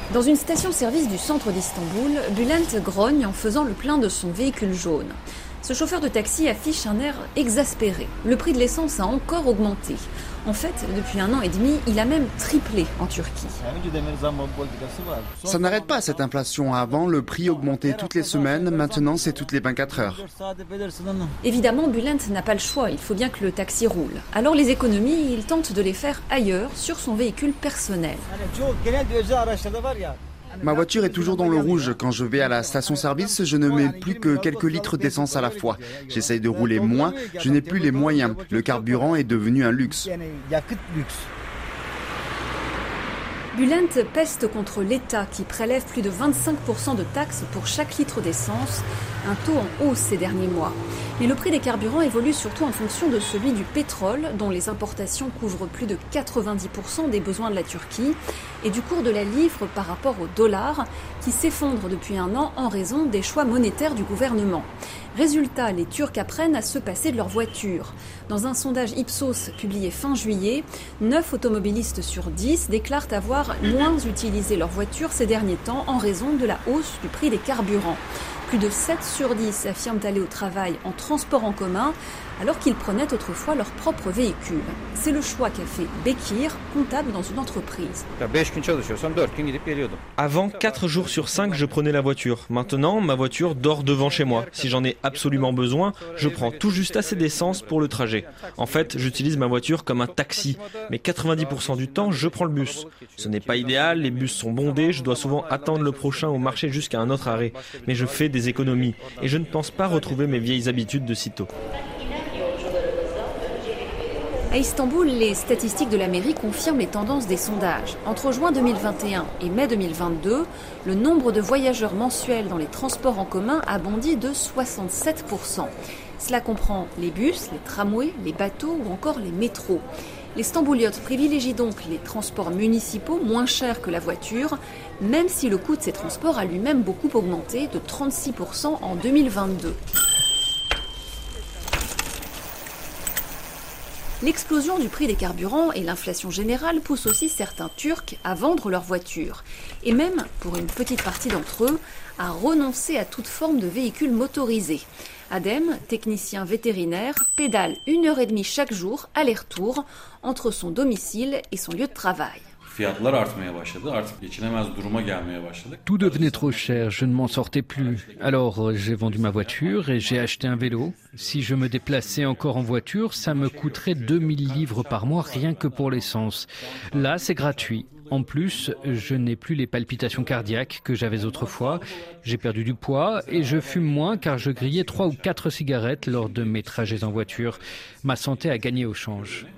Dans une station-service du centre d'Istanbul, Bülent grogne en faisant le plein de son véhicule jaune. Ce chauffeur de taxi affiche un air exaspéré. Le prix de l'essence a encore augmenté. En fait, depuis 1 an et demi, il a même triplé en Turquie. Ça n'arrête pas cette inflation. Avant, le prix augmentait toutes les semaines. Maintenant, c'est toutes les 24 heures. Évidemment, Bülent n'a pas le choix. Il faut bien que le taxi roule. Alors les économies, il tente de les faire ailleurs, sur son véhicule personnel. Ma voiture est toujours dans le rouge. Quand je vais à la station-service, je ne mets plus que quelques litres d'essence à la fois. J'essaye de rouler moins. Je n'ai plus les moyens. Le carburant est devenu un luxe. Bülent peste contre l'État qui prélève plus de 25% de taxes pour chaque litre d'essence, un taux en hausse ces derniers mois. Mais le prix des carburants évolue surtout en fonction de celui du pétrole, dont les importations couvrent plus de 90% des besoins de la Turquie, et du cours de la livre par rapport au dollar, qui s'effondre depuis 1 an en raison des choix monétaires du gouvernement. Résultat, les Turcs apprennent à se passer de leur voiture. Dans un sondage Ipsos publié fin juillet, 9 automobilistes sur 10 déclarent avoir moins utilisé leur voiture ces derniers temps en raison de la hausse du prix des carburants. Plus de 7 sur 10 affirment aller au travail en transport en commun, alors qu'ils prenaient autrefois leur propre véhicule. C'est le choix qu'a fait Bekir, comptable dans une entreprise. Avant, 4 jours sur 5, je prenais la voiture. Maintenant, ma voiture dort devant chez moi. Si j'en ai absolument besoin, je prends tout juste assez d'essence pour le trajet. En fait, j'utilise ma voiture comme un taxi. Mais 90% du temps, je prends le bus. Ce n'est pas idéal, les bus sont bondés, je dois souvent attendre le prochain au marché jusqu'à un autre arrêt. Mais je fais des économies et je ne pense pas retrouver mes vieilles habitudes de sitôt. À Istanbul, les statistiques de la mairie confirment les tendances des sondages. Entre juin 2021 et mai 2022, le nombre de voyageurs mensuels dans les transports en commun a bondi de 67%. Cela comprend les bus, les tramways, les bateaux ou encore les métros. Les Stambouliotes privilégient donc les transports municipaux moins chers que la voiture, même si le coût de ces transports a lui-même beaucoup augmenté de 36% en 2022. L'explosion du prix des carburants et l'inflation générale poussent aussi certains Turcs à vendre leur voiture. Et même, pour une petite partie d'entre eux, à renoncer à toute forme de véhicule motorisé. Adem, technicien vétérinaire, pédale 1h30 chaque jour, aller-retour, entre son domicile et son lieu de travail. Tout devenait trop cher, je ne m'en sortais plus. Alors j'ai vendu ma voiture et j'ai acheté un vélo. Si je me déplaçais encore en voiture, ça me coûterait 2000 livres par mois rien que pour l'essence. Là, c'est gratuit. En plus, je n'ai plus les palpitations cardiaques que j'avais autrefois. J'ai perdu du poids et je fume moins car je grillais 3 ou 4 cigarettes lors de mes trajets en voiture. Ma santé a gagné au change.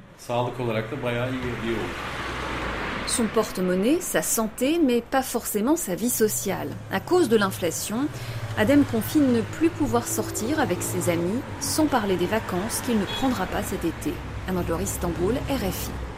Son porte-monnaie, sa santé, mais pas forcément sa vie sociale. À cause de l'inflation, Adem confie ne plus pouvoir sortir avec ses amis, sans parler des vacances qu'il ne prendra pas cet été. Anadolu Istanbul, RFI.